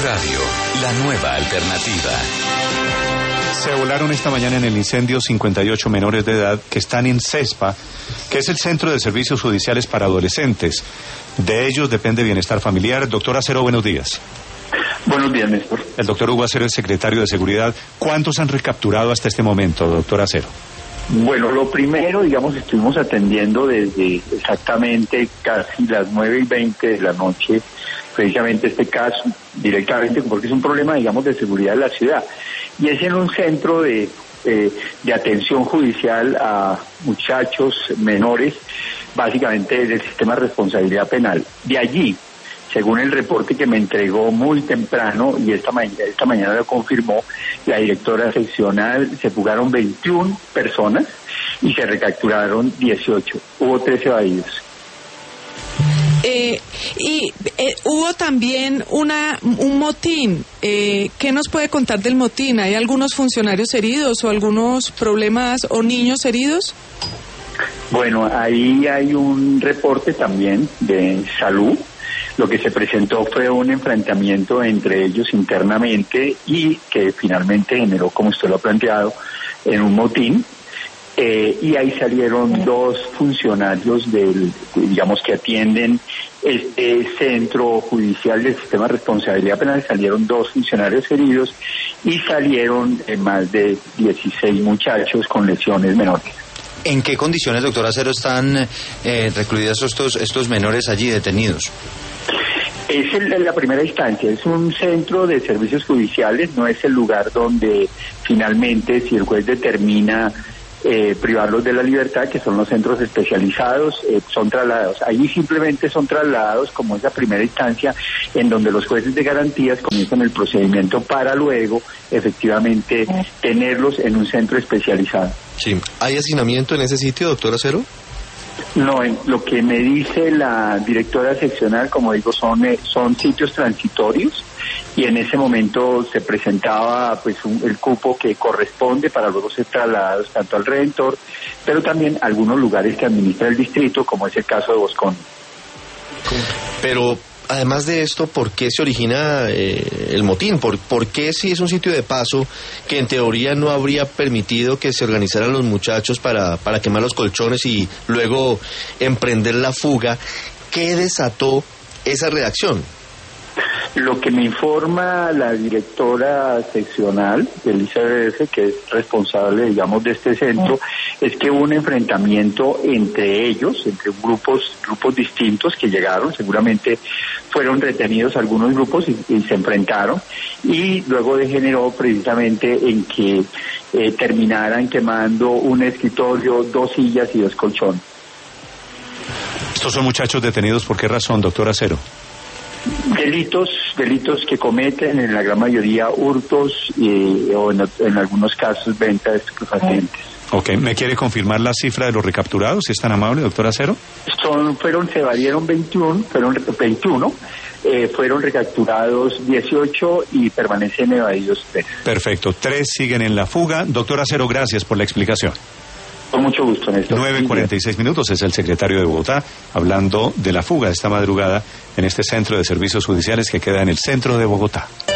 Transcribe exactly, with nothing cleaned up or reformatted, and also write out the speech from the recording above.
Radio, la nueva alternativa. Se volaron esta mañana en el incendio cincuenta y ocho menores de edad que están en CESPA, que es el Centro de Servicios Judiciales para Adolescentes. De ellos depende bienestar familiar. Doctor Acero, buenos días. Buenos días, Néstor. El doctor Hugo Acero es secretario de Seguridad. ¿Cuántos han recapturado hasta este momento, doctor Acero? Bueno, lo primero, digamos, estuvimos atendiendo desde exactamente casi las nueve y veinte de la noche, precisamente este caso, directamente, porque es un problema, digamos, de seguridad de la ciudad. Y es en un centro de, eh, de atención judicial a muchachos menores, básicamente del sistema de responsabilidad penal. De allí, según el reporte que me entregó muy temprano, y esta mañana, esta mañana lo confirmó la directora seccional, se fugaron veintiuna personas y se recapturaron dieciocho. Hubo tres evadidos. Eh, y eh, hubo también una un motín. Eh, ¿Qué nos puede contar del motín? ¿Hay algunos funcionarios heridos o algunos problemas o niños heridos? Bueno, ahí hay un reporte también de salud. Lo que se presentó fue un enfrentamiento entre ellos internamente y que finalmente generó, como usted lo ha planteado, en un motín. Eh, y ahí salieron dos funcionarios del, digamos, que atienden este centro judicial del sistema de responsabilidad penal. Salieron dos funcionarios heridos y salieron eh, más de dieciséis muchachos con lesiones menores. ¿En qué condiciones, doctor Acero, están eh, recluidos estos, estos menores allí detenidos? Es el, la primera instancia, es un centro de servicios judiciales, no es el lugar donde finalmente, si el juez determina eh, privarlos de la libertad, que son los centros especializados, eh, son trasladados. Allí simplemente son trasladados como esa primera instancia en donde los jueces de garantías comienzan el procedimiento para luego efectivamente tenerlos en un centro especializado. Sí. ¿Hay hacinamiento en ese sitio, doctor Acero? No, en lo que me dice la directora seccional, como digo, son eh, son sitios transitorios y en ese momento se presentaba pues un, el cupo que corresponde para luego ser trasladados tanto al Redentor, pero también a algunos lugares que administra el distrito, como es el caso de Boscón. Pero además de esto, ¿por qué se origina eh, el motín? ¿Por, ¿Por qué si es un sitio de paso que en teoría no habría permitido que se organizaran los muchachos para, para quemar los colchones y luego emprender la fuga? ¿Qué desató esa reacción? Lo que me informa la directora seccional del I C B F, que es responsable, digamos, de este centro, es que hubo un enfrentamiento entre ellos, entre grupos grupos distintos que llegaron, seguramente fueron retenidos algunos grupos y, y se enfrentaron, y luego degeneró precisamente en que eh, terminaran quemando un escritorio, dos sillas y dos colchones. ¿Estos son muchachos detenidos por qué razón, doctor Acero? Delitos, delitos que cometen en la gran mayoría hurtos eh, o en, en algunos casos venta de estupefacientes. Ok, ¿me quiere confirmar la cifra de los recapturados, si es tan amable, doctor Acero? Son, fueron, se valieron veintiuno, fueron veintiuno, eh, fueron recapturados dieciocho y permanecen evadidos tres. Perfecto, tres siguen en la fuga. Doctor Acero, gracias por la explicación. Con mucho gusto, Néstor. nueve cuarenta y seis minutos, es el secretario de Bogotá hablando de la fuga de esta madrugada en este centro de servicios judiciales que queda en el centro de Bogotá.